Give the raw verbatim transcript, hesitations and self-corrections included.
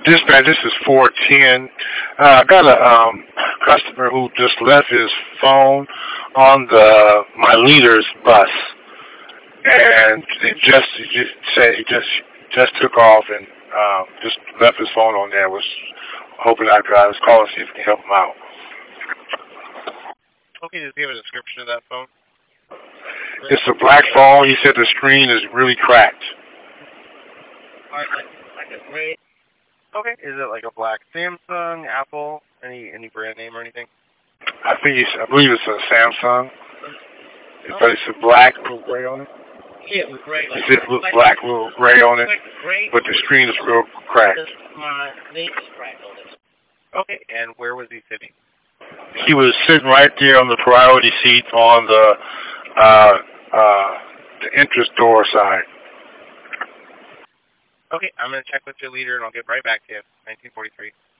Dispatch, this is four ten. Uh, I got a um, customer who just left his phone on the my leader's bus, and it just it just said he just just took off and um, just left his phone on there. Was hoping I could I was calling to see if we can help him out. Okay, just give a description of that phone. It's a black phone. He said the screen is really cracked. Alright, like, like a gray. Okay, is it like a black Samsung, Apple, any any brand name or anything? I think he's, I believe it's a Samsung, oh. But it's a black little gray on it. Yeah, with gray. Like, it's a little like, black little gray on it, like gray, but the screen is real cracked. My name is cracked on it. Okay, and where was he sitting? He was sitting right there on the priority seat on the uh, uh, the entrance door side. Okay, I'm going to check with your leader and I'll get right back to you. nineteen forty-three.